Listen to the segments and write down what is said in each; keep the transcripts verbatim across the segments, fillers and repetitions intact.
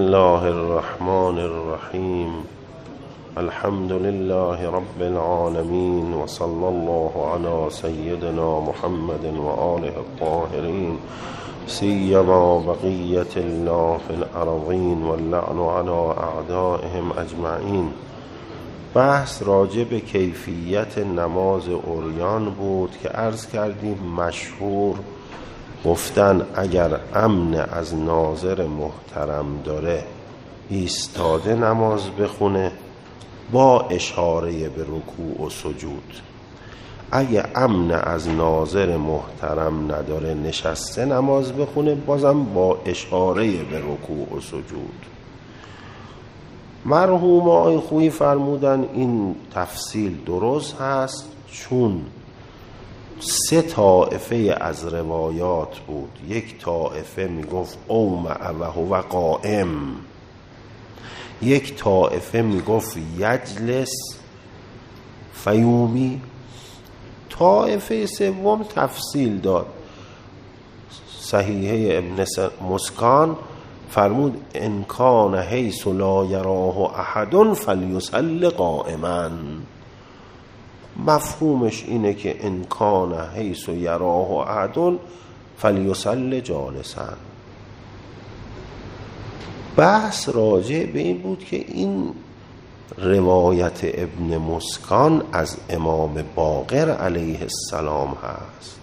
الله الرحمن الرحیم. الحمد لله رب العالمین و صلی الله علی سیدنا محمد و آله الطاهرین سیما بقیت الله فی الارضین واللعن علی اعدائهم اجمعین. بحث راجع به کیفیت نماز عریان بود که عرض کردیم مشهور گفتن اگر امن از ناظر محترم داره ایستاده نماز بخونه با اشاره به رکوع و سجود، اگه امن از ناظر محترم نداره نشسته نماز بخونه بازم با اشاره به رکوع و سجود. مرحوم آقای خویی فرمودن این تفصیل درست هست چون سه طائفه از روایات بود. یک طائفه میگفت اومع و هو قائم، یک طائفه میگفت یجلس فیومی، طائفه سوم تفصیل داد. صحیحه ابن مسکان فرمود ان کان حیث لا یراه احد فلیصلی قائما. مفهومش اینه که ان کان حیث یراه احد فلیصلی جالسا. بحث راجع به این بود که این روایت ابن مسکان از امام باقر علیه السلام هست.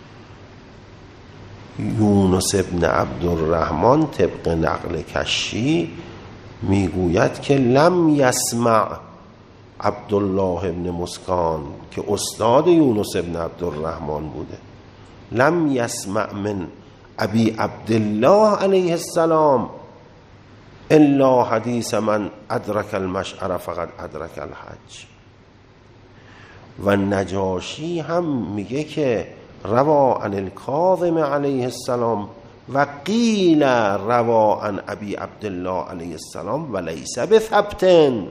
یونس ابن عبدالرحمن طبق نقل کشی میگوید که لم یسمع عبدالله ابن مسکان که استاد یونس ابن عبدالرحمن بوده، لم یسمع من ابی عبدالله علیه السلام الا حدیث من ادرک المشعر فقد ادرک الحج. و نجاشی هم میگه که روا عن الکاظم علیه السلام و قیل روا عن ابی عبدالله علیه السلام و لیس بثبتن.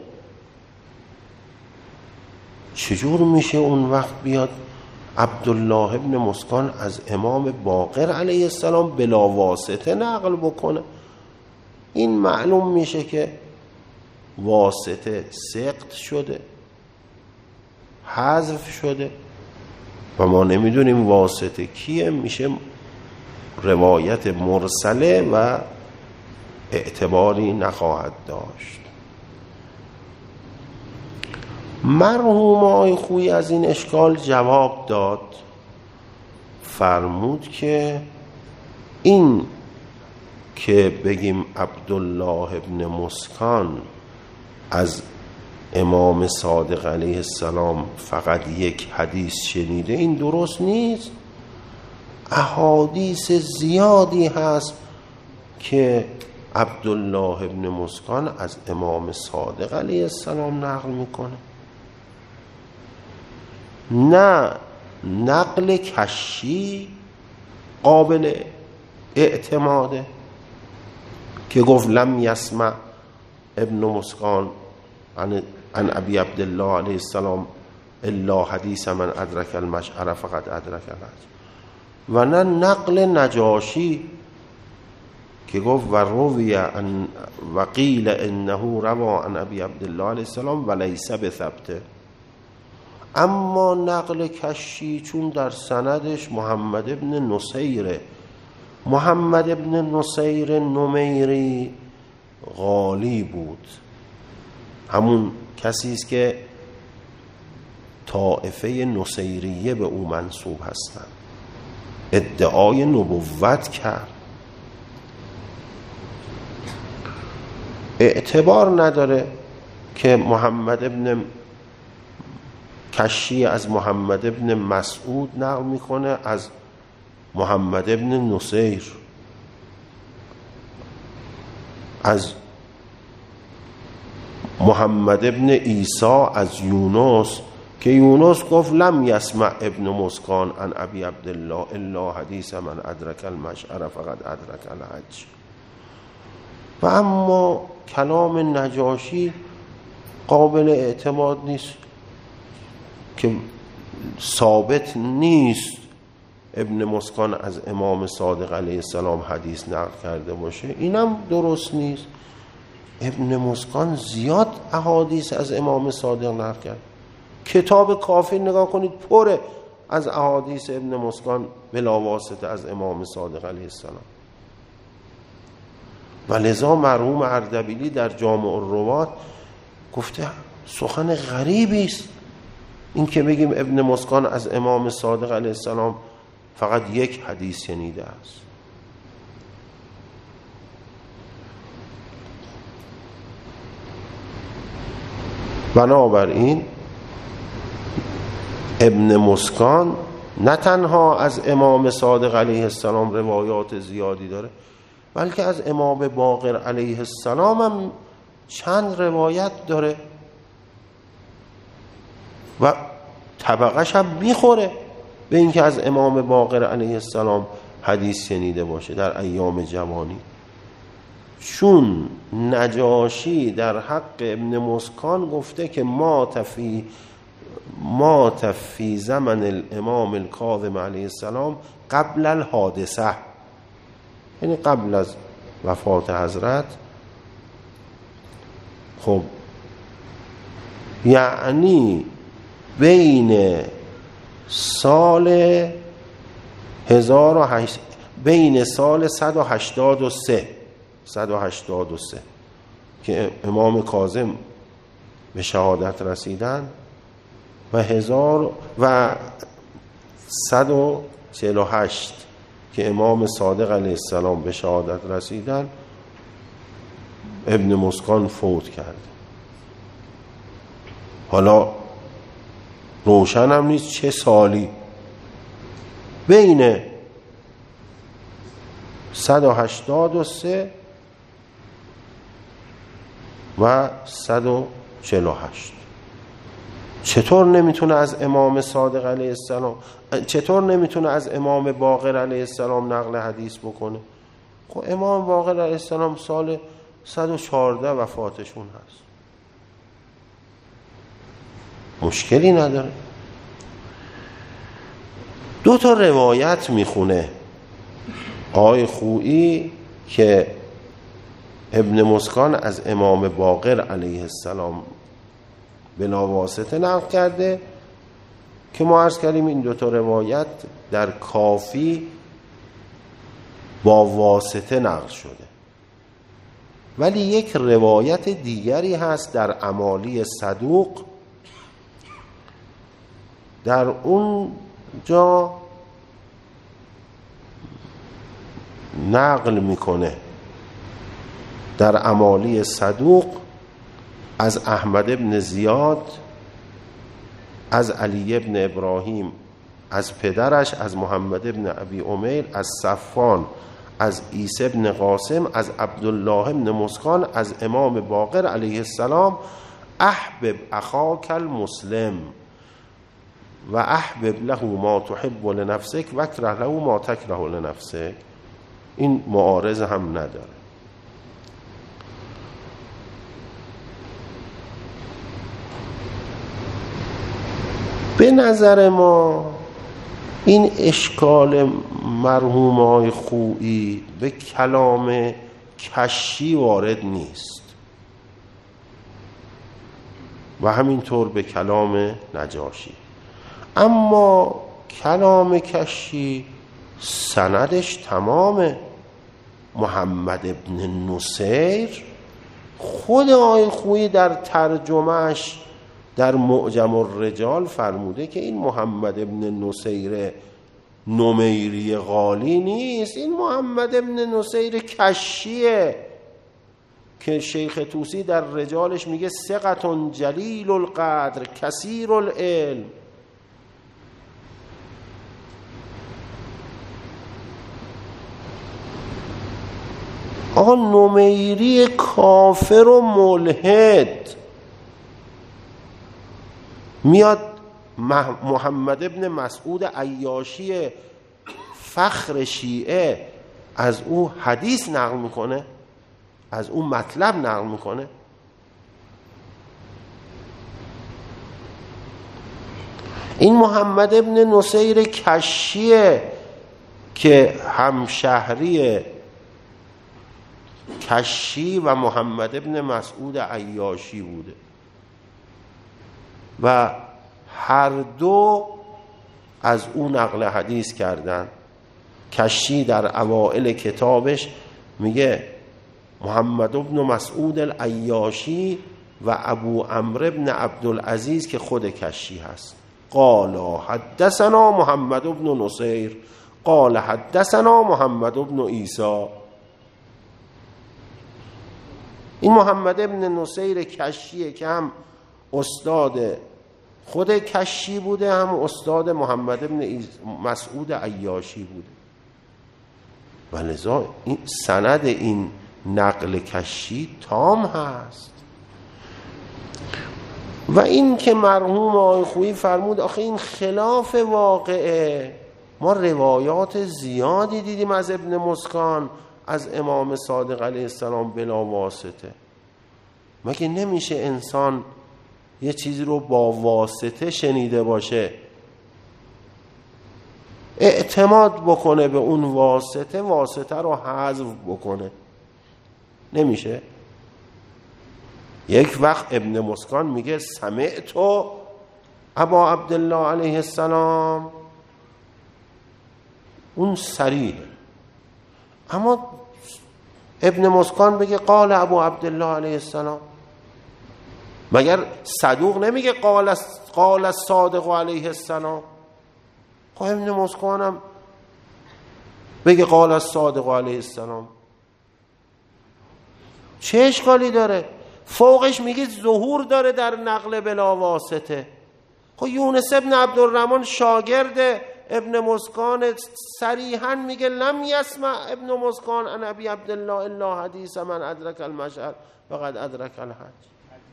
چجور میشه اون وقت بیاد عبدالله ابن مسکان از امام باقر علیه السلام بلا واسطه نقل بکنه؟ این معلوم میشه که واسطه سقط شده، حذف شده و ما نمیدونیم واسطه کیه. میشه روایت مرسله و اعتباری نخواهد داشت. مرحوم آقای خویی از این اشکال جواب داد، فرمود که این که بگیم عبدالله ابن مسکان از امام صادق علیه السلام فقط یک حدیث شنیده این درست نیست. احادیث زیادی هست که عبدالله ابن مسکان از امام صادق علیه السلام نقل میکنه. نه نقل کشی قابل اعتماده که گفت لم یسمع ابن مسکان عن عن ابی عبدالله علیه السلام الا حدیث من ادرک المشعر فقد ادرک الحج. و نه نقل نجاشی که گفت و روی عن و قیل انه روا عن ابی عبدالله علیه السلام و لیس بثبت. اما نقل کشی چون در سندش محمد ابن نصیره، محمد ابن نصیر نمیری غالی بود، همون کسی است که طائفه نصیریه به او منسوب هستند، ادعای نبوت کرد. اعتبار نداره که محمد ابن کشی از محمد ابن مسعود نقل میکنه از محمد ابن نصیر، از محمد ابن عیسی از یونس که یونس گفت لم یسمع ابن مسکان عن ابی عبدالله الا حدیث من ادرک المشعر فقد ادرک الحج. و اما کلام نجاشی قابل اعتماد نیست که ثابت نیست ابن مسکان از امام صادق علیه السلام حدیث نقل کرده باشه. اینم درست نیست ابن مسکان زیاد احادیث از امام صادق نقل کرد. کتاب کافی نگاه کنید پره از احادیث ابن مسکان بلا واسطه از امام صادق علیه السلام. و لذا مرحوم اردبیلی در جامع الروات گفته سخن غریبی است این که بگیم ابن مسکان از امام صادق علیه السلام فقط یک حدیث شنیده است. بنابراین ابن مسکان نه تنها از امام صادق علیه السلام روایات زیادی داره، بلکه از امام باقر علیه السلام هم چند روایت داره و طبقش هم میخوره به اینکه از امام باقر علیه السلام حدیث شنیده باشه در ایام جوانی. چون نجاشی در حق ابن مسکان گفته که ما تفی ما تفی زمن الامام الکاظم علیه السلام قبل الحادثه، یعنی قبل از وفات حضرت. خب یعنی بین سال هزار و هشت بین سال صد و هشتاد و سه صد و هشتاد و سه که امام کاظم به شهادت رسیدن و هزار و صد و چهل و هشت که امام صادق علیه السلام به شهادت رسیدن ابن مسکان فوت کرد. حالا روشن هم نیست چه سالی، بین صد و هشتاد و سه و صد و چهل و هشت. چطور نمیتونه از امام صادق علیه السلام چطور نمیتونه از امام باقر علیه السلام نقل حدیث بکنه؟ خب امام باقر علیه السلام سال صد و چهارده وفاتشون هست، مشکلی نداره. دو تا روایت میخونه آقای خویی که ابن مسکان از امام باقر علیه السلام بلا واسطه نقل کرده که ما عرض کردیم این دو تا روایت در کافی با واسطه نقل شده. ولی یک روایت دیگری هست در امالی صدوق، در اون جا نقل میکنه در امالی صدوق از احمد ابن زیاد از علی ابن ابراهیم از پدرش از محمد ابن ابی امیر از صفوان از عیسی ابن قاسم از عبدالله ابن مسکان از امام باقر علیه السلام: احبب اخاک المسلم و احبب له ما تحب لنفسک و اکره له ما تکره لنفسک. این معارض هم نداره. به نظر ما این اشکال مرحوم آقای خویی به کلام کشی وارد نیست و همینطور به کلام نجاشی. اما کلام کشی سندش تمامه. محمد ابن نصیر خود آقای خویی در ترجمهش در معجم الرجال فرموده که این محمد ابن نصیر نمیری غالی نیست، این محمد ابن نصیر کشیه که شیخ طوسی در رجالش میگه ثقة جلیل القدر کثیر العلم. آقا نمیری کافر و ملحد میاد محمد ابن مسعود عیاشی فخر شیعه از او حدیث نقل میکنه، از او مطلب نقل میکنه. این محمد ابن نصیر کشیه که همشهری کشی و محمد ابن مسعود عیاشی بوده و هر دو از او نقل حدیث کردن. کشی در اوائل کتابش میگه محمد ابن مسعود العیاشی و ابو عمرو ابن عبدالعزیز که خود کشی هست. قال حدثنا محمد ابن نصیر قال حدثنا محمد ابن عیسی. این محمد ابن نصیر کشیه که هم استاد خود کشی بوده، هم استاد محمد ابن مسعود عیاشی بوده و لذا این سند این نقل کشی تام هست. و این که مرحوم آقای خویی فرمود آخه این خلاف واقعه، ما روایات زیادی دیدیم از ابن مسکان از امام صادق علیه السلام بلا واسطه. مگه نمیشه انسان یه چیزی رو با واسطه شنیده باشه، اعتماد بکنه به اون واسطه، واسطه رو حذف بکنه؟ نمیشه. یک وقت ابن مسکان میگه سمعت ابا عبدالله علیه السلام، اون صریحه. اما ابن مسکان بگه قال ابو عبدالله علیه السلام، مگر صدوق نمیگه قال قال الصادق علیه السلام؟ خب ابن مسکانم بگه قال الصادق علیه السلام، چه اشکالی داره؟ فوقش میگه ظهور داره در نقل بلا واسطه. خب یونس ابن عبدالرحمن شاگرد ابن مسکان صریحا میگه لم یسمع ابن مسکان عن ابی عبدالله الا حدیث من ادرک المشعر فقد ادرک الحج.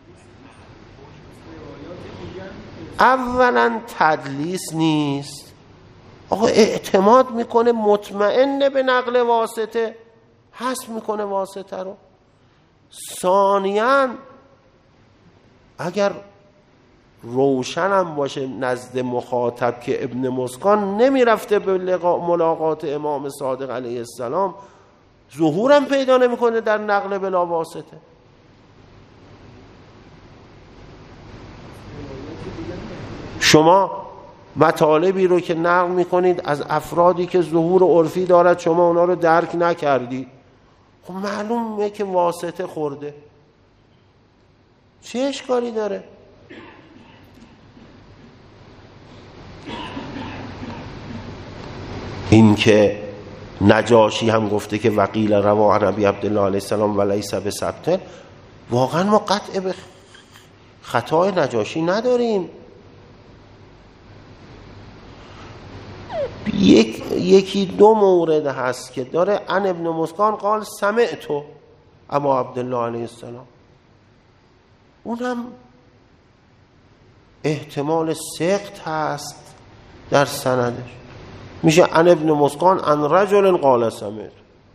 اولا تدلیس نیست، آقا اعتماد میکنه، مطمئن به نقل واسطه، حذف میکنه واسطه رو. ثانیاً اگر روشنم باشه نزد مخاطب که ابن مسکان نمیرفته به ملاقات امام صادق علیه السلام، ظهورم پیدا نمیکنه در نقل بلا واسطه. شما مطالبی رو که نقل میکنید از افرادی که ظهور عرفی دارد، شما اونا رو درک نکردید، خب معلومه که واسطه خورده. چه اشکالی داره؟ این که نجاشی هم گفته که وقیل روا عن ابی عبدالله علیه السلام و لیس بثبت، واقعا ما قطع به خطای نجاشی نداریم. یک یکی دو مورد هست که داره عن ابن مسکان قال سمعت ابا عبدالله علیه السلام، اونم احتمال سقط هست در سندش، میشه عن ابن مسکان عن رجل قال سمعت.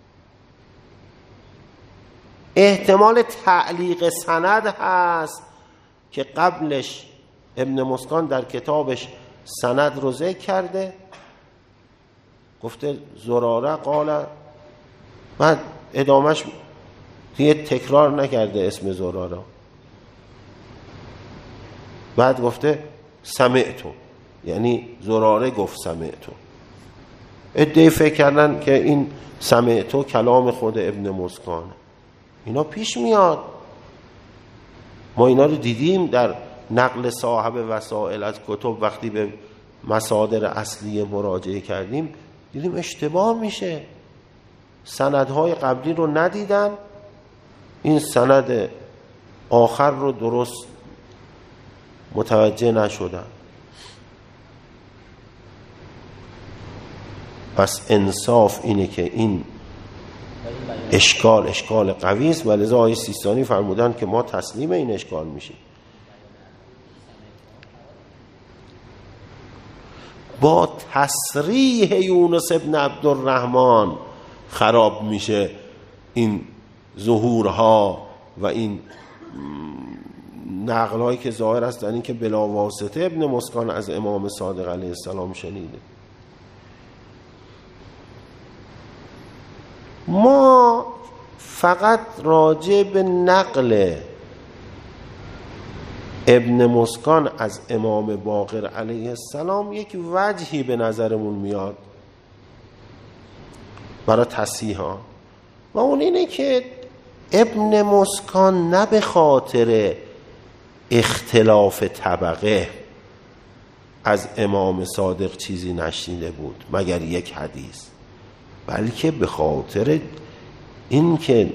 احتمال تعلیق سند هست که قبلش ابن مسکان در کتابش سند رو ذکر کرده، گفته زراره قال، بعد ادامش دیگه تکرار نکرده اسم زراره، بعد گفته سمعتو، یعنی زراره گفت سمعتو. ادعی فکر کردن که این سمعتو کلام خود ابن مسکانه. اینا پیش میاد، ما اینا رو دیدیم در نقل صاحب وسائل از کتب. وقتی به مصادر اصلی مراجعه کردیم دیدیم اشتباه میشه، سندهای قبلی رو ندیدن، این سند آخر رو درست متوجه نشدن. پس انصاف اینه که این اشکال اشکال قوی است و لذا آقای سیستانی فرمودن که ما تسلیم این اشکال میشیم. با تصریح یونس ابن عبدالرحمن خراب میشه این ظهورها و این نقلهایی که ظاهر است در این که بلا واسطه ابن مسکان از امام صادق علیه السلام شنیده. ما فقط راجع به نقل ابن مسکان از امام باقر علیه السلام یک وجهی به نظرمون میاد برای تصحیح ها، و اون اینه که ابن مسکان نه به خاطر اختلاف طبقه از امام صادق چیزی نشنیده بود مگر یک حدیث، بلکه به خاطر این که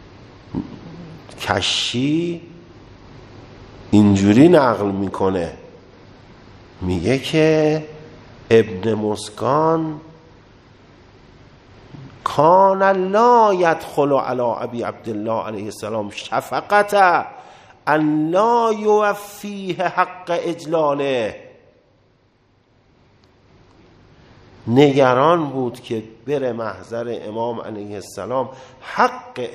کشی اینجوری نقل میکنه، میگه که ابن مسکان کان لا یدخل علی ابی عبدالله علیه السلام شفقت ان لا یوفیه حق اجلاله. نگران بود که بره محضر امام علیه السلام حق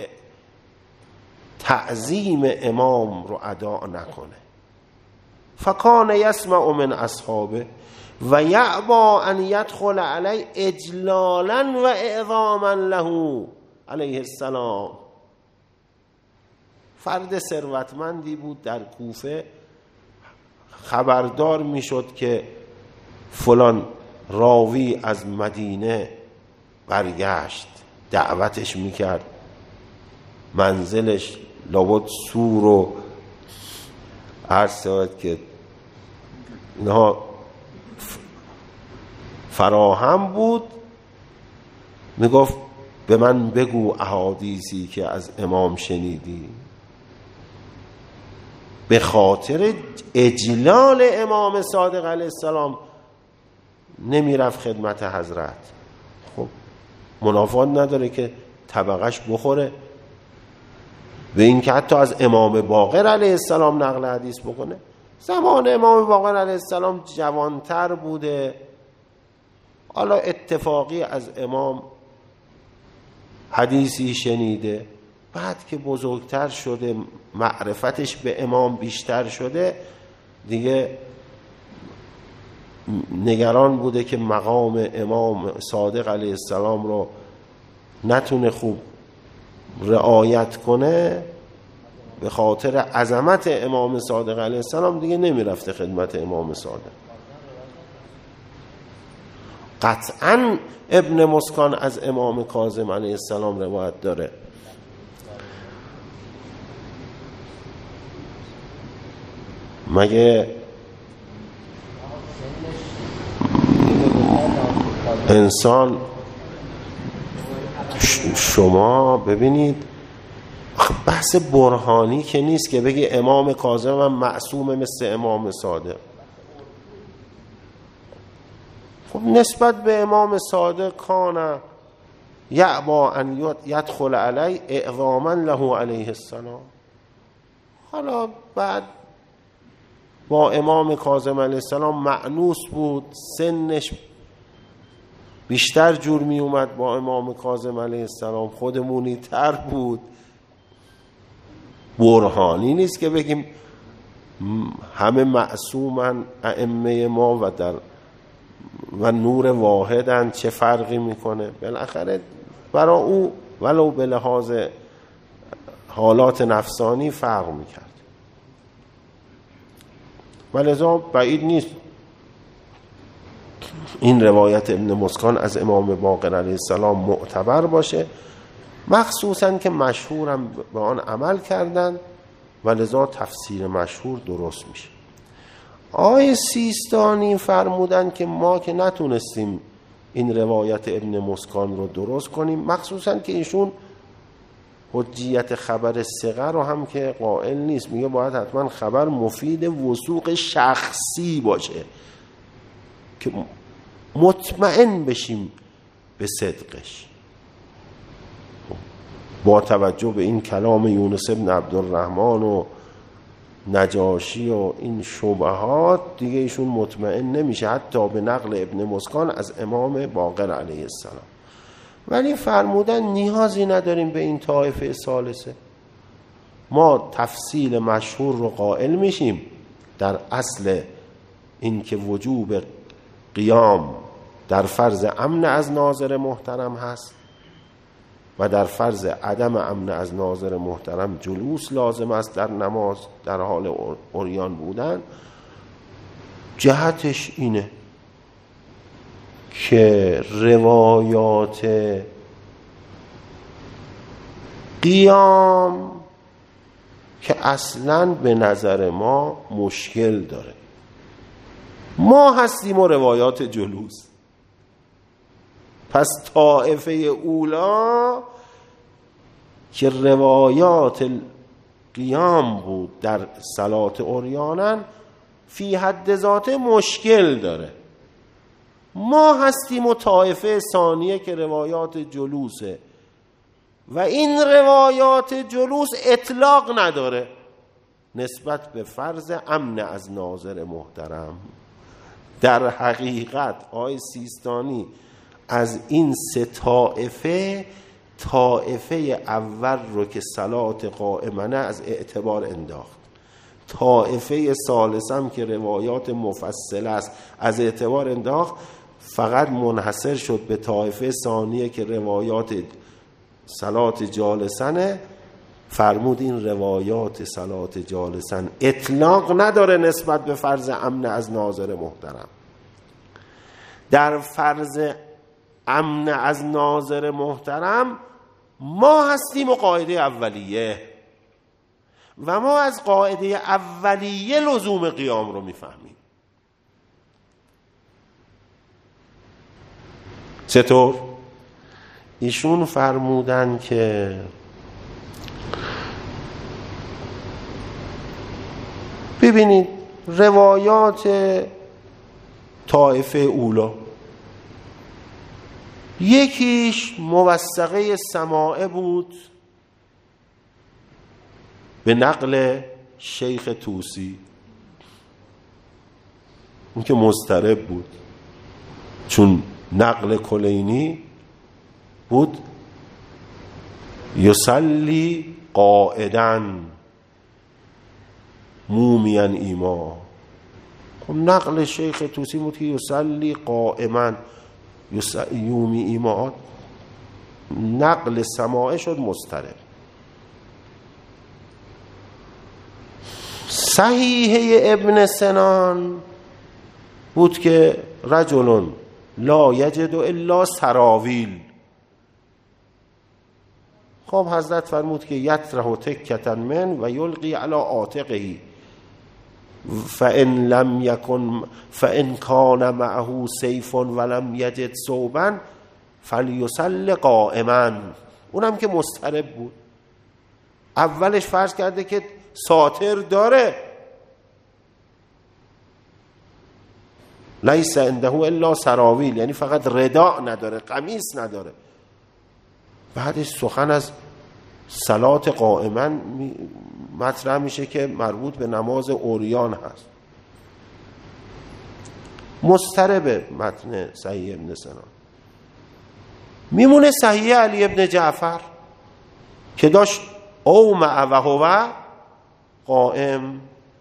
تعظیم امام رو ادا نکنه. فکان یسمع من اصحابه و یعبا ان یدخل علی اجلالا و اعظاما له علیه السلام. فرد ثروتمندی بود در کوفه، خبردار میشد که فلان راوی از مدینه برگشت، دعوتش میکرد، منزلش لابد سور و عرض شود که اینها فراهم بود، میگفت به من بگو احادیثی که از امام شنیدی. به خاطر اجلال امام صادق علیه السلام نمیرفت خدمت حضرت. خب منافات نداره که طبقش بخوره به این که حتی از امام باقر علیه السلام نقل حدیث بکنه. زمان امام باقر علیه السلام جوانتر بوده، حالا اتفاقی از امام حدیثی شنیده، بعد که بزرگتر شده معرفتش به امام بیشتر شده دیگه نگران بوده که مقام امام صادق علیه السلام رو نتونه خوب رعایت کنه، به خاطر عظمت امام صادق علیه السلام دیگه نمیرفته خدمت امام صادق. قطعا ابن مسکان از امام کاظم علیه السلام روایت داره. مگه انسان شما ببینید بحث برهانی که نیست که بگی امام کاظم هم معصومه مثل امام صادق. خب نسبت به امام صادق کان یعبا ان یدخل علی اعظاما له علیه السلام. حالا بعد با امام کاظم علیه السلام مأنوس بود، سنش بیشتر جور می اومد با امام کاظم علیه السلام، خودمونی تر بود. برهانی نیست که بگیم همه معصومن ائمه ما و در و نور واحدن، چه فرقی میکنه؟ بالاخره برای او ولو به لحاظ حالات نفسانی فرق میکرد. ولذا بعید نیست این روایت ابن مسکان از امام باقر علیه السلام معتبر باشه، مخصوصا که مشهورم به آن عمل کردن، ولذا تفسیر مشهور درست میشه. آقای سیستانی فرمودن که ما که نتونستیم این روایت ابن مسکان رو درست کنیم، مخصوصا که ایشون حجیت خبر ثقه رو هم که قائل نیست، میگه باید حتما خبر مفید وثوق شخصی باشه که مطمئن بشیم به صدقش. با توجه به این کلام یونس ابن عبدالرحمن و نجاشی و این شبهات دیگه ایشون مطمئن نمیشه حتی به نقل ابن مسکان از امام باقر علیه السلام. ولی فرمودن نیازی نداریم به این طایفه ثالثه، ما تفصیل مشهور رو قائل میشیم در اصل این که وجوب قیام در فرض امن از ناظر محترم هست و در فرض عدم امن از ناظر محترم جلوس لازم است در نماز در حال عریان بودن، جهتش اینه که روایات قیام که اصلاً به نظر ما مشکل داره، ما هستیم و روایات جلوس. پس طائفه اولا که روایات قیام بود در صلات عریانن فی حد ذاته مشکل داره. ما هستیم و طائفه ثانیه که روایات جلوسه و این روایات جلوس اطلاق نداره نسبت به فرض امن از ناظر محترم. در حقیقت آقای سیستانی از این سه طائفه طائفه اول رو که صلات قائمانه از اعتبار انداخت، طائفه ثالثم که روایات مفصله است از اعتبار انداخت، فقط منحصر شد به طائفه ثانیه که روایات صلات جالسنه، فرمود این روایات صلات جالسن اطلاق نداره نسبت به فرض امن از ناظر محترم. در فرض امن از ناظر محترم ما هستیم و قاعده اولیه و ما از قاعده اولیه لزوم قیام رو میفهمیم. چطور؟ ایشون فرمودن که ببینید روایات طائفه اولا یکیش موثقه سماعه بود به نقل شیخ طوسی، اون که مضطرب بود چون نقل کلینی بود یصلی قاعدن مومیان ایما. خب نقل شیخ طوسی بود که یصلی قائما یومی ایما، نقل سماعه شد مضطرب. صحیحه ابن سنان بود که رجل لا یجد الا سراویل. خب حضرت فرمود که یطرح تکتا من و یلقی علی عاتقه فان لم یکن فان کان معه سیف ولم یجد ثوبا فلیصل قائما. اونم که مضطرب بود، اولش فرض کرده که ساتر داره، لیس عنده الا سراویل، یعنی فقط رداء نداره، قمیص نداره. بعدش سخن از صلات قائما مطرح میشه که مربوط به نماز عریان هست. مضطرب متن صحیح ابن سنان. میمونه صحیح علی ابن جعفر که داشت او مع و هو قائم.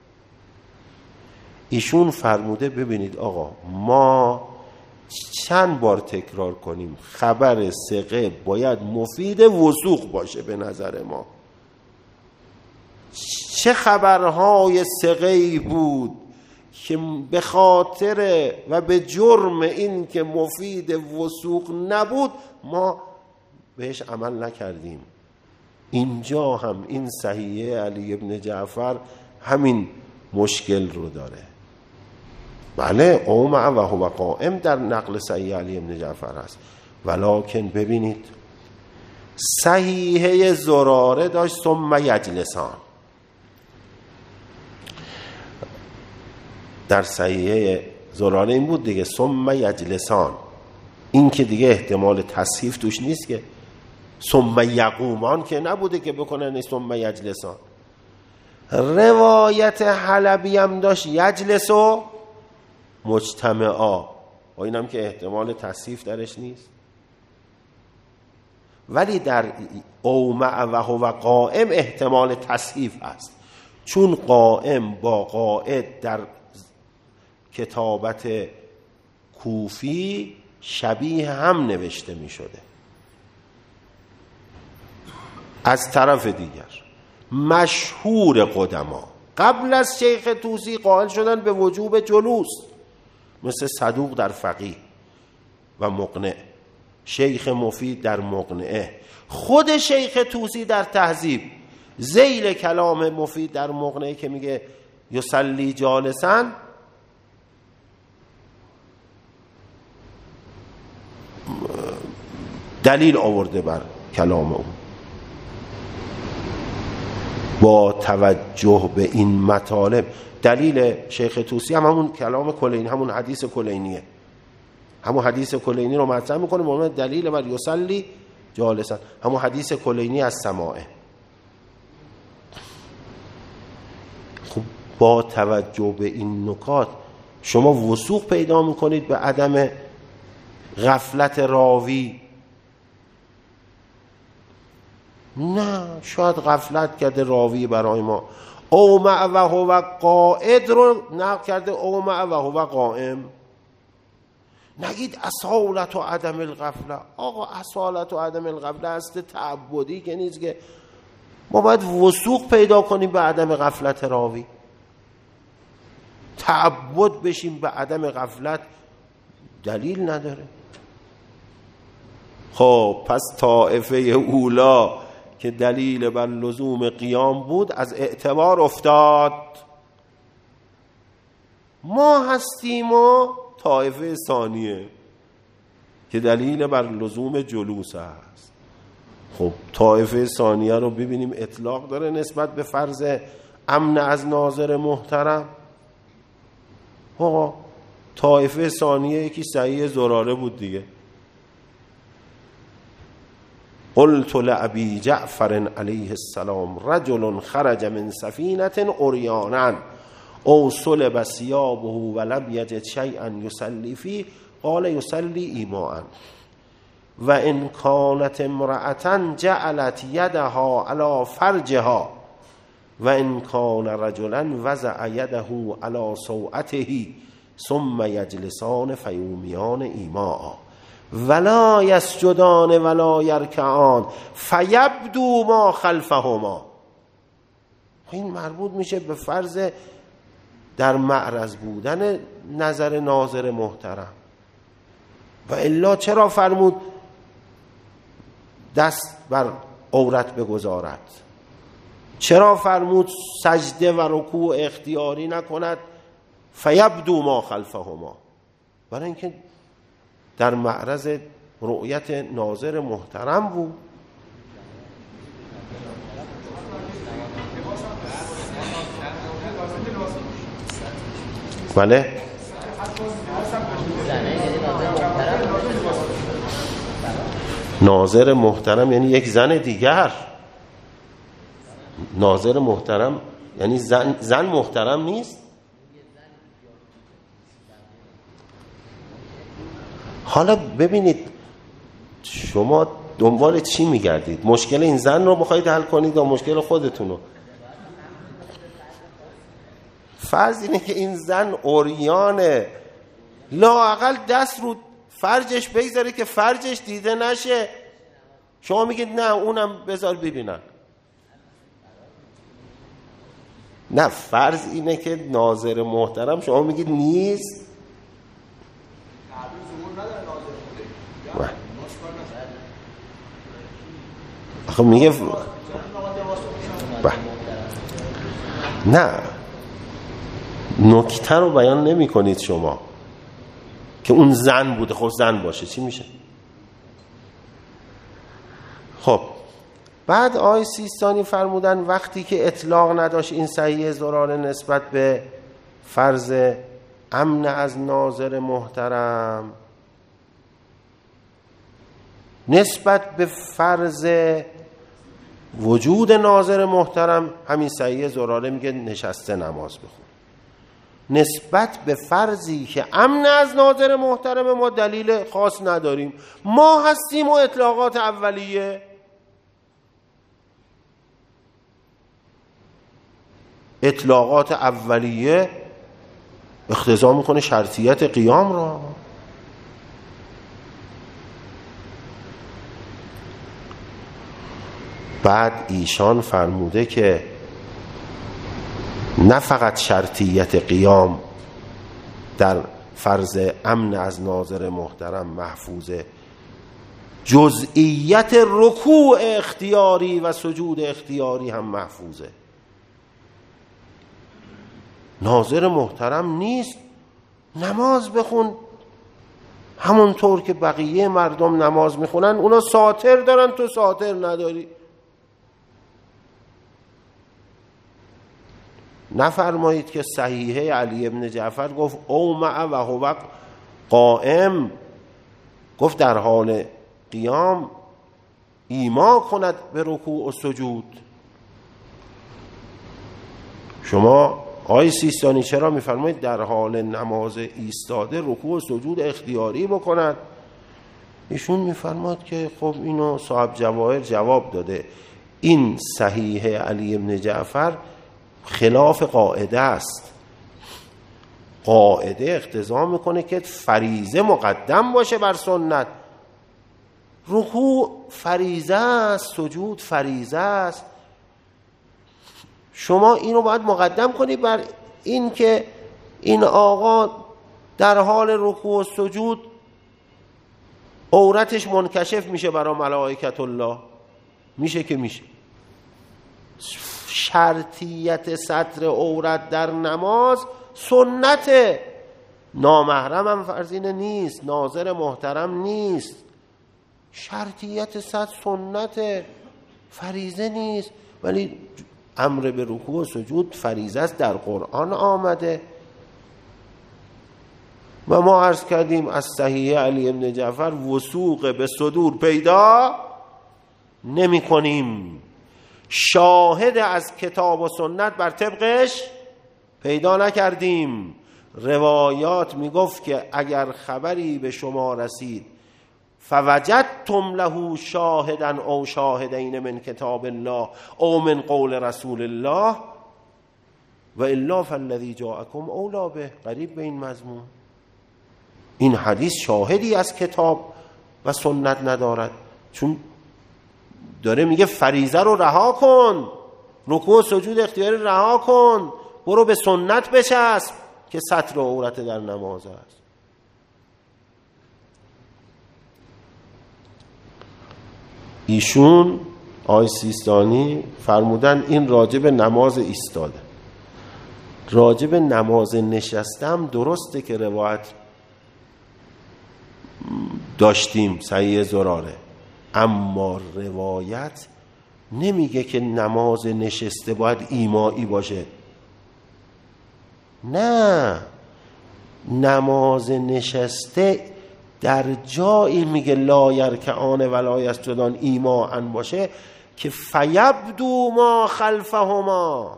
ایشون فرموده ببینید آقا، ما چند بار تکرار کنیم خبر ثقه باید مفید وثوق باشه. به نظر ما چه خبرهای ثقه‌ای بود که به خاطر و به جرم این که مفید وثوق نبود ما بهش عمل نکردیم. اینجا هم این صحیح علی ابن جعفر همین مشکل رو داره. بله او مع و هو قائم در نقل صحیح علی ابن جعفر هست، ولکن ببینید صحیحه زراره داشت ثم یجلسان. در صحیحه زراره این بود دیگه ثم یجلسان، این که دیگه احتمال تصحیف توش نیست که ثم یقومان که نبوده که بکنن ثم یجلسان. روایت حلبی هم داشت یجلس و مجتمعا، و اینم که احتمال تصحیف درش نیست. ولی در او مع و هو قائم احتمال تصحیف است، چون قائم با قائد در کتابت کوفی شبیه هم نوشته می شده. از طرف دیگر مشهور قدما قبل از شیخ طوسی قائل شدن به وجوب جلوس، مثل صدوق در فقیه و مقنع، شیخ مفید در مقنعه، خود شیخ طوسی در تهذیب ذیل کلام مفید در مقنعه که میگه یصلی جالسا، دلیل آورده بر کلام او. با توجه به این مطالب دلیل شیخ طوسی هم همون کلام کلینی، همون حدیث کلینیه، همون حدیث کلینی رو مطرح میکنه به عنوان دلیل بر یصلی جالسا، همون حدیث کلینی از سماعه. خب با توجه به این نکات شما وثوق پیدا میکنید به عدم غفلت راوی. نه، شاید غفلت کرده راوی برای ما. او مع و هو قاعد رو نقل کرده او مع و هو قائم. نگید اصالت و عدم الغفله. آقا اصالت و عدم الغفله است تعبدی که نیست، که ما باید وثوق پیدا کنیم به عدم غفلت راوی، تعبد بشیم به عدم غفلت دلیل نداره. خب پس طائفه اولا که دلیل بر لزوم قیام بود از اعتبار افتاد. ما هستیم و طائفه ثانیه که دلیل بر لزوم جلوس است. خب طائفه ثانیه رو ببینیم اطلاق داره نسبت به فرض امن از ناظر محترم. آقا طائفه ثانیه یکی صحیح زراره بود دیگه. قلت لأبی جعفر علیه السلام رجل خرج من سفینة عریانا او صلب ثیابه ولم یجد شیئا یصلی فیه قال یصلی ایماء و ان کانت امرأة جعلت یدها علی فرجها و ان کان رجلا وضع یده علی سوعته ثم یجلسان فیومیان ایماء ولا یسجدان ولا یرکعان فیبدو ما خلفهما. این مربوط میشه به فرض در معرض بودن نظر ناظر محترم. و الا چرا فرمود دست بر عورت بگذارد؟ چرا فرمود سجده و رکوع اختیاری نکند؟ فیبدو ما خلفهما، برای اینکه در معرض رؤیت ناظر محترم بود. بله ناظر محترم یعنی یک زن دیگر. ناظر محترم یعنی زن, زن محترم نیست. حالا ببینید شما دنبال چی میگردید؟ مشکل این زن رو میخواید حل کنید یا مشکل خودتون رو؟ فرض اینه که این زن عریانه، لااقل دست رو فرجش بگذاره که فرجش دیده نشه. شما میگید نه اونم بذار ببینن. نه، فرض اینه که ناظر محترم، شما میگید نیست. آخه میگه نه، نکته رو بیان نمی کنید شما که اون زن بوده. خب زن باشه چی میشه؟ خب بعد آی سیستانی فرمودن وقتی که اطلاق نداشت این صحیح زراره نسبت به فرض امن از ناظر محترم، نسبت به فرض وجود ناظر محترم همین صحیح زراره میگه نشسته نماز بخون. نسبت به فرضی که امن از ناظر محترم ما دلیل خاص نداریم، ما هستیم و اطلاقات اولیه. اطلاقات اولیه اقتضا میکنه شرطیت قیام را. بعد ایشان فرموده که نه فقط شرطیت قیام در فرض امن از ناظر محترم محفوظه، جزئیت رکوع اختیاری و سجود اختیاری هم محفوظه. ناظر محترم نیست نماز بخون همونطور که بقیه مردم نماز میخونن، اونا ساتر دارن تو ساتر نداری. نفرمایید که صحیحه علی ابن جعفر گفت او مع و هو قائم، گفت در حال قیام ایما کند به رکوع و سجود. شما آقای سیستانی چرا میفرمایید در حال نماز ایستاده رکوع و سجود اختیاری بکند؟ ایشون میفرماد که خب اینو صاحب جواهر جواب داده، این صحیح علی ابن جعفر خلاف قاعده است. قاعده اقتضا میکنه که فریضه مقدم باشه بر سنت. رکوع فریضه است، سجود فریضه است، شما اینو باید مقدم کنی بر این که این آقا در حال رکوع و سجود عورتش منکشف میشه برای ملائکت الله. میشه که میشه. شرطیت ستر عورت در نماز سنته، نامحرم هم فرزینه نیست، ناظر محترم نیست. شرطیت ستر سنته، فریضه نیست، ولی امر به رکوع و سجود فریضه است، در قرآن آمده. و ما عرض کردیم از صحیح علی ابن جعفر وثوق به صدور پیدا نمی کنیم، شاهد از کتاب و سنت بر طبقش پیدا نکردیم. روایات می گفت که اگر خبری به شما رسید فوجدتم له شاهدا او شاهدین من کتاب الله او من قول رسول الله و الا فالذی جاءکم اولا به، قریب به این مضمون. این حدیث شاهدی از کتاب و سنت ندارد، چون داره میگه فریضه رو رها کن، رکوع و سجود اختیاری رها کن، برو به سنت بچسب که ستر عورت در نماز است. ایشون آقای سیستانی فرمودن این راجب نماز ایستاده. راجب نماز نشستم درسته که روایت داشتیم صحیح زراره، اما روایت نمیگه که نماز نشسته باید ایمایی باشه. نه، نماز نشسته در جایی میگه لا یرکعان ولا یسجدان ایماء باشه که فیبدو ما خلفهما،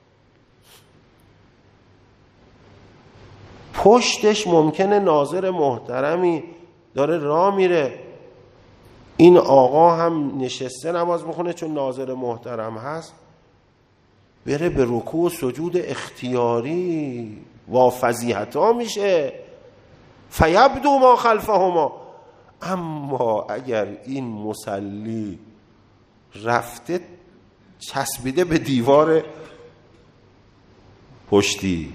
پشتش ممکنه ناظر محترمی داره راه میره، این آقا هم نشسته نماز میخونه چون ناظر محترم هست، بره به رکوع و سجود اختیاری و فضیحتا میشه، فیبدو ما خلفهما. اما اگر این مصلی رفته چسبیده به دیوار پشتی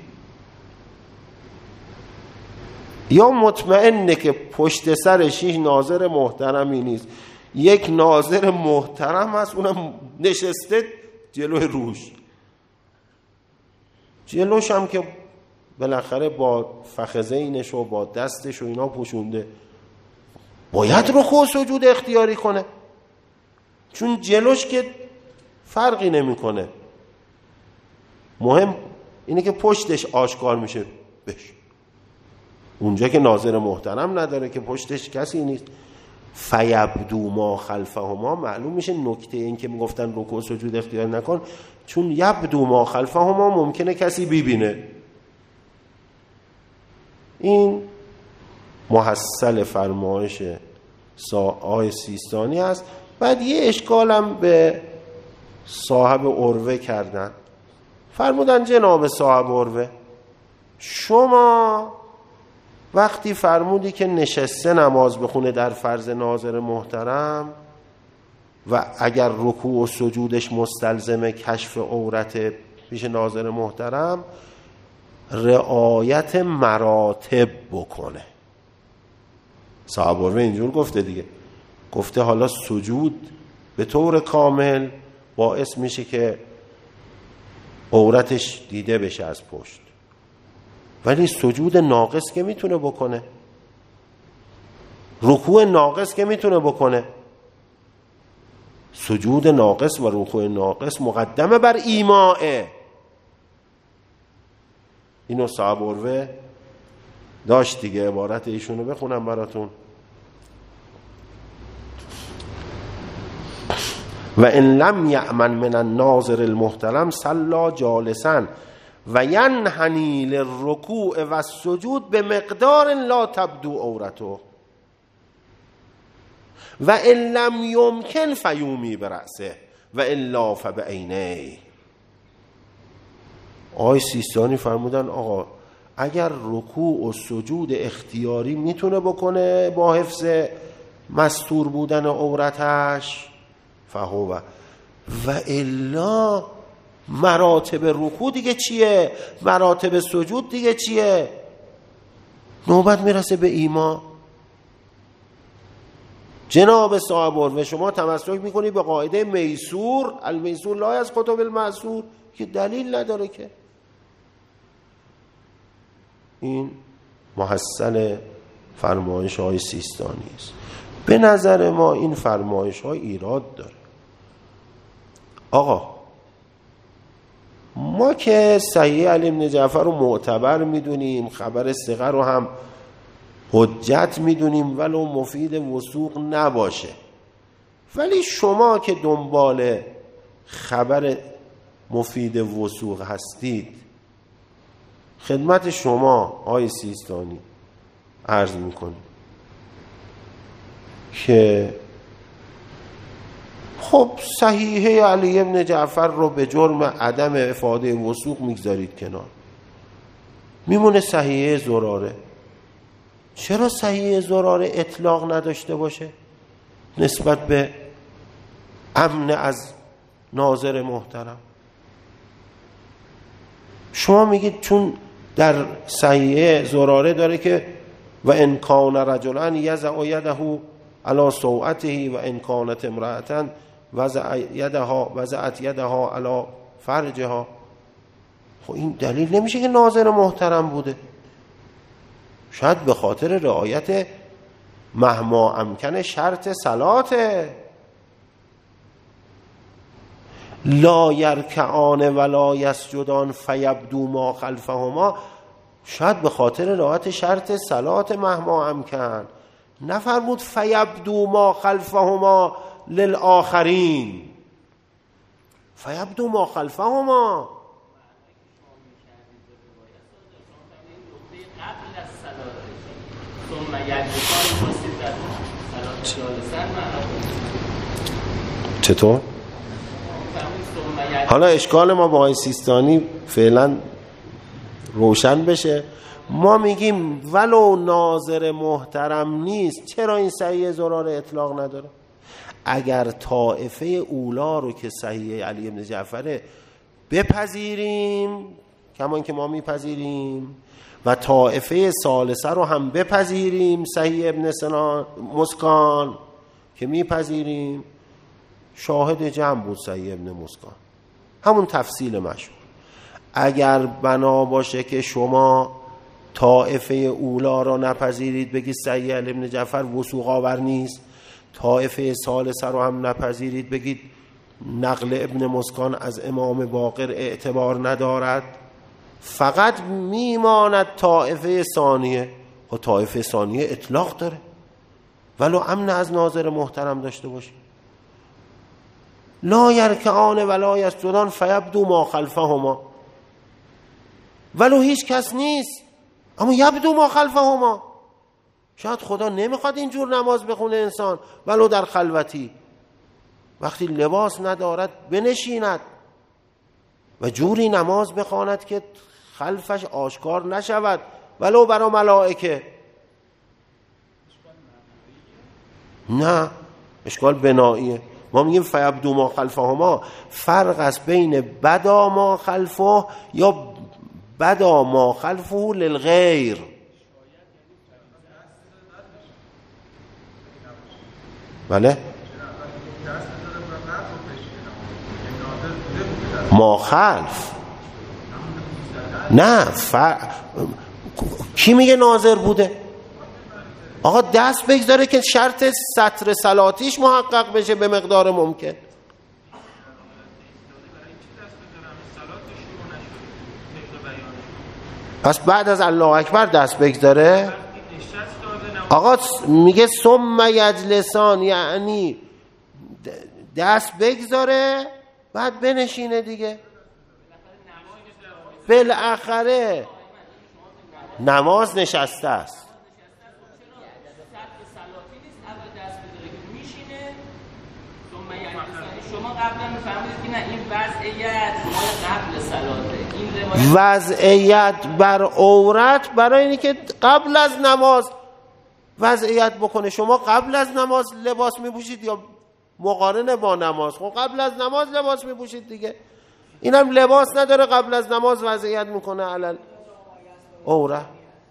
یا مطمئنه که پشت سرش هیچ ناظر محترمی نیست، یک ناظر محترم هست اونم نشسته جلوی روش، جلوش هم که بالاخره با فخذینش و با دستش و اینا پوشونده، باید رکوع و سجود اختیاری کنه، چون جلوش که فرقی نمیکنه، مهم اینه که پشتش آشکار میشه بش. اونجا که ناظر محترم نداره که پشتش کسی نیست، فیبدو ما خلفهما معلوم میشه. نکته این که میگفتن رکوع و سجود اختیار نکن، چون یبدو ما خلفهما ممکنه کسی ببینه. این محصل فرمایش آقای سیستانی است. بعد یه اشکالم به صاحب عروه کردن، فرمودن جناب صاحب عروه شما وقتی فرمودی که نشسته نماز بخونه در فرض ناظر محترم، و اگر رکوع و سجودش مستلزم کشف عورت پیش ناظر محترم، رعایت مراتب بکنه. صاحب القوه اینجور گفته دیگه، گفته حالا سجود به طور کامل باعث میشه که عورتش دیده بشه از پشت، ولی سجود ناقص که میتونه بکنه، رکوع ناقص که میتونه بکنه. سجود ناقص و رکوع ناقص مقدمه بر ایماءه. اینو صاحب القوه داشت دیگه، عبارت ایشونو بخونم براتون. و ان لم یأمن من الناظر المحترم صلی جالسا و ینحنی للرکوع و السجود به مقدار لا تبدو عورته و ان لم یمکن فیومی برأسه و الا فبعینیه. آقای سیستانی فرمودن آقا اگر رکوع و سجود اختیاری میتونه بکنه با حفظ مستور بودن عورتش فهو، و الا مراتب رکوع دیگه چیه؟ مراتب سجود دیگه چیه؟ نوبت میرسه به ایما. جناب صاحب القوه شما تمسک میکنی به قاعده میسور، المیسور لا از کتب المعصور، که دلیل نداره که. این محصل فرمایش های سیستانی است. به نظر ما این فرمایش های ایراد داره. آقا ما که صحیح علی بن جعفر رو معتبر میدونیم، خبر ثقه رو هم حجت میدونیم ولو مفید وثوق نباشه، ولی شما که دنبال خبر مفید وثوق هستید، خدمت شما آقای سیستانی عرض میکنیم که خب صحیحه علی بن جعفر رو به جرم عدم افاده وثوق میگذارید کنار، میمونه صحیحه زراره. چرا صحیحه زراره اطلاق نداشته باشه نسبت به امن از ناظر محترم؟ شما میگید چون در صحیحه زراره داره که و ان کان رجلا یضع یده علی سوعته و ان کانت امرأة وضع یدها وضعت یدها علی فرجها. خب این دلیل نمیشه که ناظر محترم بوده. شاید به خاطر رعایت مهما امکن شرط صلاته. لا یرکعان ولا یسجدان فیبدو ما خلفهما، شاید به خاطر رعایت شرط صلات مهما امکن. نفرمود فیبدو ما خلفهما للآخرین، فیبدو ما خلفهما. چطور؟ حالا اشکال ما با آقای سیستانی فعلا روشن بشه. ما میگیم ولو ناظر محترم نیست، چرا این صحیح زراره اطلاق نداره؟ اگر طائفه اولا رو که صحیح علی بن جعفر بپذیریم کمان که ما میپذیریم و طائفه ثالثه رو هم بپذیریم صحیح ابن سنان مسکان که میپذیریم، شاهد جمع بود صحیح ابن مسکان، همون تفصیل مشهور. اگر بنا باشه که شما طائفه اولا را نپذیرید بگید صحیح علی بن جعفر وثوق آور نیست، طائفه ثالثه رو هم نپذیرید بگید نقل ابن مسکان از امام باقر اعتبار ندارد، فقط میماند طائفه ثانیه. و طائفه ثانیه اطلاق داره ولو امن از ناظر محترم داشته باشه. لا یرکعان ولا یسجدان فیبدو ما خلفهما، ولو هیچ کس نیست اما یبدو ما خلفهما. شاید خدا نمیخواد اینجور نماز بخونه انسان ولو در خلوتی، وقتی لباس ندارد بنشیند و جوری نماز بخواند که خلفش آشکار نشود ولو برای ملائکه. نه، اشکال بناییه. ما میگیم فیبدو ما خلفهما، فرق است بین بدا ما خلفه یا بدا ما خلفه للغیر. بله ما خلف نه ف... کی میگه ناظر بوده؟ آقا دست بگذاره که شرط سطر صلاتیش محقق بشه به مقدار ممکن. پس بعد از الله اکبر دست بگذاره. آقا میگه ثم یجلسان، یعنی دست بگذاره بعد بنشینه دیگه. بالاخره نماز نشسته است. شما قبلا میفهمید که نه این وضعیت قبل صلاته، این وضعیت بر عورت برای اینی که قبل از نماز وضعیت بکنه. شما قبل از نماز لباس میپوشید یا مقارنه با نماز؟ خب قبل از نماز لباس میپوشید دیگه. اینم لباس نداره قبل از نماز وضعیت میکنه علل عورت.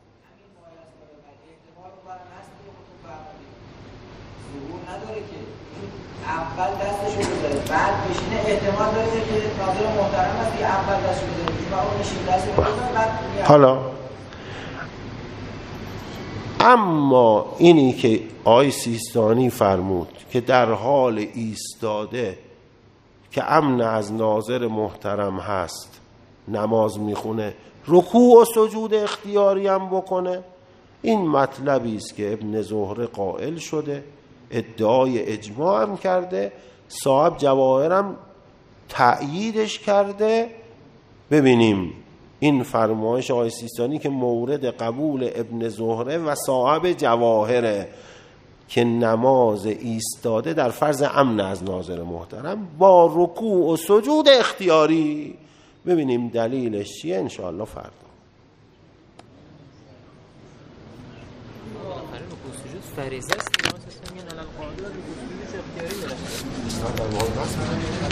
اول دستشو بذاره بعد بشینه، احتمال داره که ناظر محترم است که اول دستشو بذاره که اون میشین دستشو بذاره بعد میاد. حالا اما اینی که آی سیستانی فرمود که در حال ایستاده که امن از ناظر محترم هست نماز میخونه، رکوع و سجود اختیاری هم بکنه، این مطلبی است که ابن زهره قائل شده، ادعای اجماع هم کرده، صاحب جواهر هم تأییدش کرده. ببینیم این فرمایش آقای سیستانی که مورد قبول ابن زهره و صاحب جواهره که نماز ایستاده در فرض امن از ناظر محترم با رکوع و سجود اختیاری. ببینیم دلیلش چیه انشاءالله فردا. فریضه است، نماز میگن الان قادر به گفتگوش اختیاری داره.